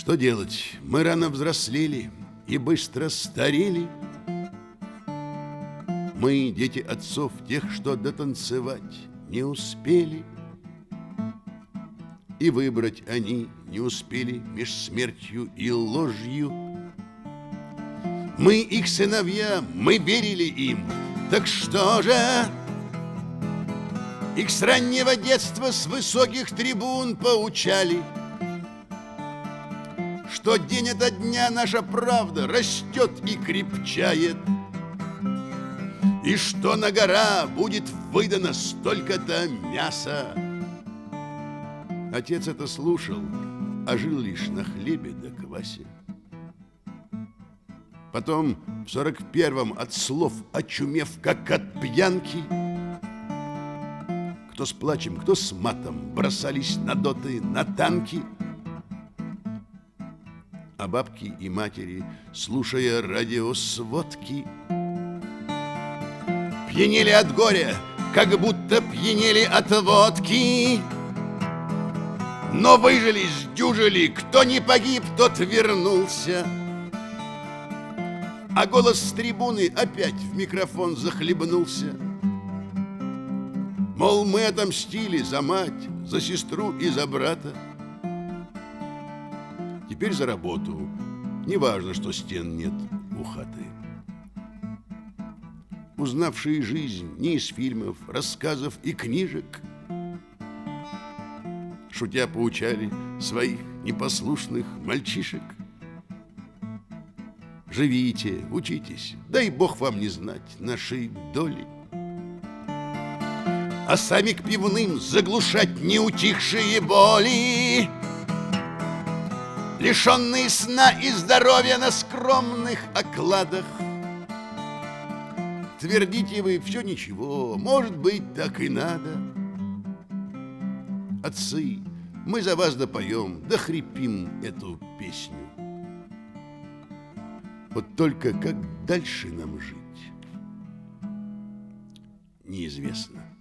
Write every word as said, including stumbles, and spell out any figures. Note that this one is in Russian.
Что делать? Мы рано взрослели и быстро старели. Мы дети отцов, тех, что дотанцевать не успели. И выбрать они не успели меж смертью и ложью. Мы их сыновья, мы верили им. Так что же? Их с раннего детства с высоких трибун поучали, что день ото дня наша правда растет и крепчает, и что на гора будет выдано столько-то мяса. Отец это слушал, а жил лишь на хлебе да квасе. Потом в сорок первом от слов очумев, как от пьянки, кто с плачем, кто с матом бросались на доты, на танки. А бабки и матери, слушая радиосводки, пьянели от горя, как будто пьянели от водки. Но выжили, сдюжили, кто не погиб, тот вернулся. А голос с трибуны опять в микрофон захлебнулся. Мол, мы отомстили за мать, за сестру и за брата. Теперь за работу. Неважно, что стен нет у хаты. Узнавшие жизнь не из фильмов, рассказов и книжек, шутя поучали своих непослушных мальчишек. Живите, учитесь, дай Бог вам не знать нашей доли. А сами к пивным заглушать неутихшие боли, лишенные сна и здоровья на скромных окладах. Твердите вы, все ничего, может быть, так и надо. Отцы, мы за вас допоем, да хрипим эту песню. Вот только как дальше нам жить, неизвестно.